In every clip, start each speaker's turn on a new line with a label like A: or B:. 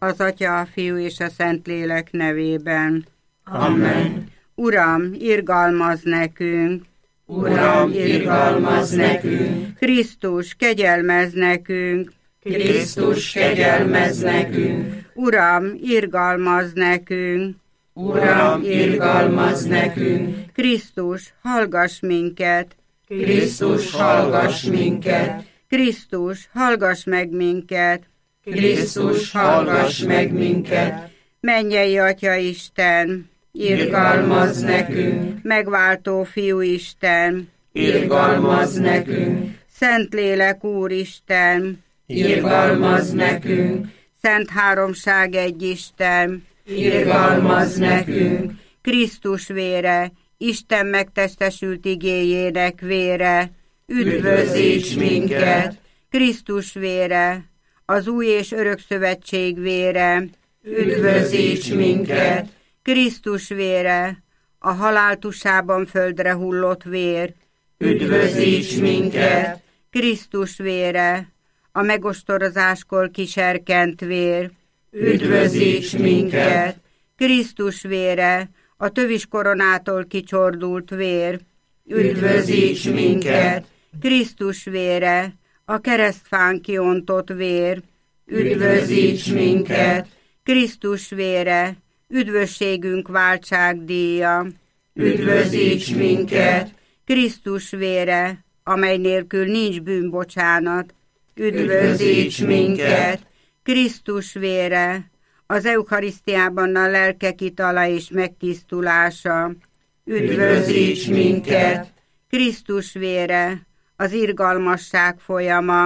A: Az Atya, a Fiú és a Szentlélek nevében.
B: Amen.
A: Uram, irgalmazz nekünk!
B: Uram, irgalmazz nekünk!
A: Krisztus, kegyelmezz nekünk!
B: Krisztus, kegyelmezz nekünk!
A: Uram, irgalmazz nekünk!
B: Uram, irgalmazz nekünk!
A: Krisztus, hallgass minket!
B: Krisztus, hallgass minket!
A: Krisztus, hallgass meg minket!
B: Krisztus, hallgass meg minket!
A: Mennyei Atya Isten!
B: Irgalmazz nekünk!
A: Megváltó Fiú Isten!
B: Irgalmazz nekünk!
A: Szentlélek Úristen!
B: Irgalmazz nekünk!
A: Szent Háromság egy Isten!
B: Irgalmazz nekünk!
A: Krisztus vére, Isten megtestesült igéjének vére,
B: üdvözíts minket!
A: Krisztus vére, az új és örök szövetség vére,
B: üdvözíts minket!
A: Krisztus vére, a halál tusában földre hullott vér,
B: üdvözíts minket!
A: Krisztus vére, a megostorozáskor kiserkent vér,
B: üdvözíts minket!
A: Krisztus vére, a tövis koronától kicsordult vér,
B: üdvözíts minket!
A: Krisztus vére, a keresztfán kiontott vér,
B: üdvözíts minket!
A: Krisztus vére, üdvösségünk váltságdíja,
B: üdvözíts minket!
A: Krisztus vére, amely nélkül nincs bűnbocsánat,
B: üdvözíts minket!
A: Krisztus vére, az eukarisztiában a lelkek itala és megtisztulása,
B: üdvözíts minket!
A: Krisztus vére, az irgalmasság folyama,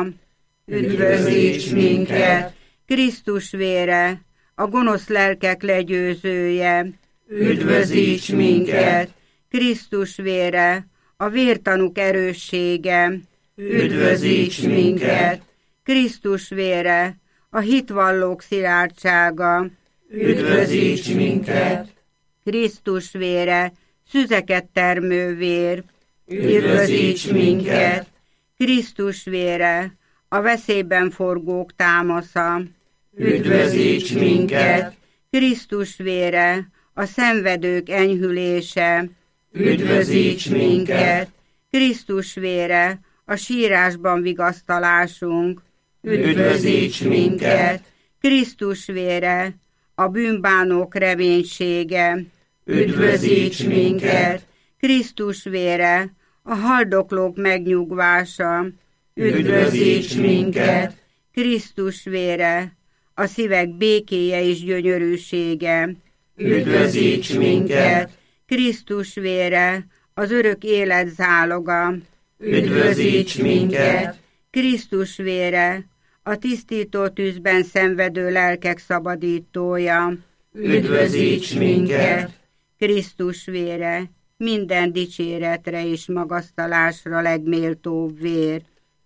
B: üdvözíts minket!
A: Krisztus vére, a gonosz lelkek legyőzője,
B: üdvözíts minket!
A: Krisztus vére, a vértanúk erőssége,
B: üdvözíts minket!
A: Krisztus vére, a hitvallók szilárdsága,
B: üdvözíts minket!
A: Krisztus vére, szüzeket termő vér,
B: üdvözíts minket!
A: Krisztus vére, a veszélyben forgók támasza,
B: üdvözíts minket!
A: Krisztus vére, a szenvedők enyhülése,
B: üdvözíts minket!
A: Krisztus vére, a sírásban vigasztalásunk,
B: üdvözíts minket!
A: Krisztus vére, a bűnbánók reménysége,
B: üdvözíts minket!
A: Krisztus vére, a haldoklók megnyugvása,
B: üdvözíts minket!
A: Krisztus vére, a szívek békéje és gyönyörűsége,
B: üdvözíts minket!
A: Krisztus vére, az örök élet záloga,
B: üdvözíts minket!
A: Krisztus vére, a tisztító tűzben szenvedő lelkek szabadítója,
B: üdvözíts minket!
A: Krisztus vére, minden dicséretre és magasztalásra legméltóbb vér,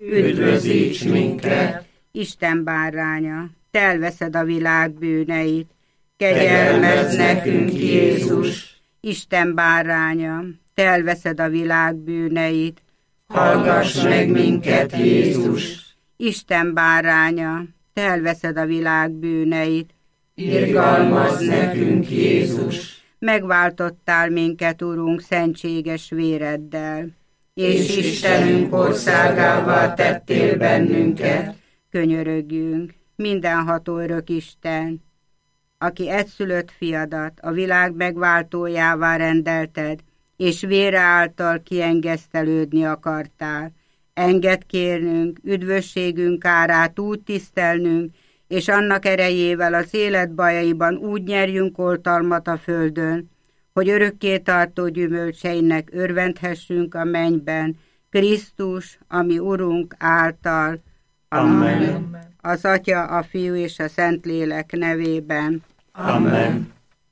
B: üdvözíts minket!
A: Isten báránya, te elveszed a világ bűneit,
B: kegyelmezz nekünk, Jézus!
A: Isten báránya, te elveszed a világ bűneit,
B: hallgass meg minket, Jézus!
A: Isten báránya, te elveszed a világ bűneit,
B: irgalmazz nekünk, Jézus!
A: Megváltottál minket, Urunk, szentséges véreddel,
B: és Istenünk országává tettél bennünket.
A: Könyörögjünk, mindenható örök Isten, aki egyszülött fiadat a világ megváltójává rendelted, és vére által kiengesztelődni akartál. Engedd kérnünk, üdvösségünk árát úgy tisztelnünk, és annak erejével az élet bajaiban úgy nyerjünk oltalmat a földön, hogy örökké tartó gyümölcseinek örvendhessünk a mennyben, Krisztus, ami Urunk által.
B: Amen.
A: Az Atya, a Fiú és a Szentlélek nevében.
B: Amen.